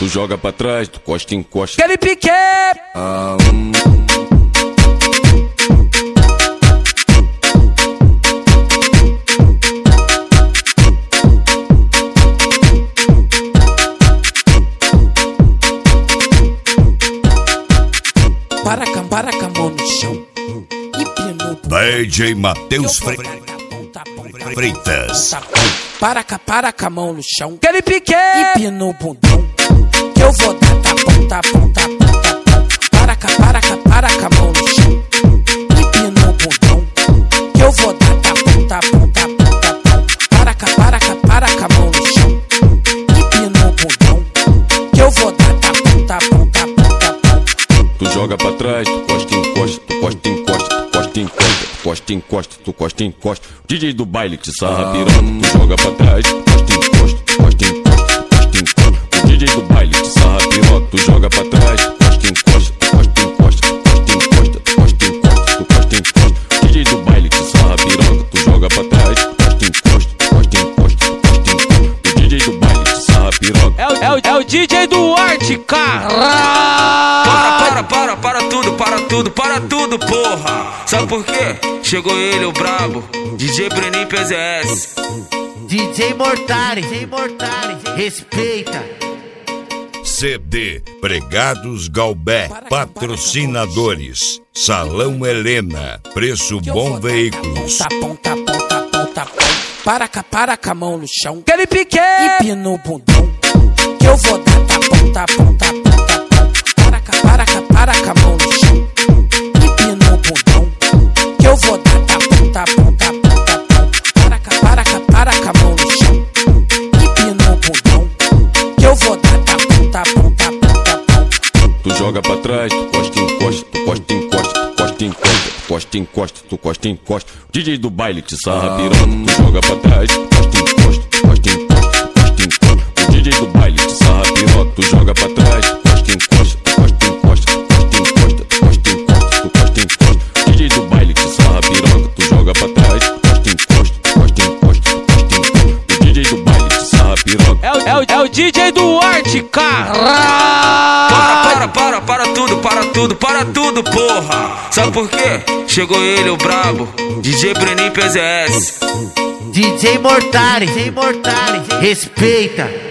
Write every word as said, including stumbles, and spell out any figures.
tu joga pra trás, tu costa em costa. Aquele pique! Ah, hum. Para com, para com a mão no chão. D J Matheus Fre... Freitas. Para com, para com a mão no chão. Aquele pique! Empina o bundão. Que eu vou dar tapão, tapão, tapão, tapão. Para com, para com, para com a mão no chão. Empina o bundão. Que eu vou dar tapão, tapão, tapão, tapão. Para com, para com, para com a mão no chão. Empina o bundão. Que eu vou dar tapão, tapão, tapão, tapão. Tu joga pra trás, tu costa em costa, tu costa em costa, tu costa em costa, tu costa em costa, tu costa em costa. D J do baile que te sarra piroca, tu joga pra trás, tu costa em costa, tu costa em costa, tu costa em costa. O D J do baile que te sarra piroca, tu joga pra trás, tu costa em costa, tu costa em costa, tu costa em costa, tu costa em costa, tu costa em costa. D J do baile que te sarra piroca, tu joga pra trás, tu costa em costa, tu costa em costa, tu costa em costa. O D J do baile que te sarra piroca. É o, é o, é o D J do Arte, cara. Para, para, para tudo, para tudo, para tudo, porra! Sabe por quê? Chegou ele, o brabo, D J Breninho P Z S. D J Mortari, D J Mortari, respeita. C D Pregados Galbé, patrocinadores. Salão Helena, Preço Bom Veículos. Tapão, tapão, tapão, tapão. Para com, para com a mão no chão. Aquele pique! Empina o bundão. Que eu vou dar tapão, tapão, tapão, tapão. Para com, para com, para com a mão no chão. Empina o bundão. Que eu vou dar tapão, tapão, tapão, tapão. Para com, para com, para com a mão no chão. Empina o bundão. Que eu vou dar tapão, tapão, tapão, tapão. Tu joga pra trás, tu costa em costa, tu costa em costa, tu costa em costa, tu costa em costa, tu costa em costa. D J do baile que te sarra piroca, tu joga pra trás, tu costa em costa, tu costa em costa, tu costa em costa. O D J do baile que te sarra piroca, tu joga pra trás, tu costa em costa, tu costa em costa, tu costa em costa, tu costa em costa, tu costa em costa. D J do baile que te sarra piroca, tu joga pra trás, tu costa em costa, tu costa em costa, tu costa em costa. O D J do baile que te sarra piroca. É o, é o, é o D J do Arte, cara. Para, para, para, para tudo, para tudo, para tudo, porra! Sabe por quê? Chegou ele, o brabo, D J Breninho P Z S. D J Mortari, D J Mortari, respeita.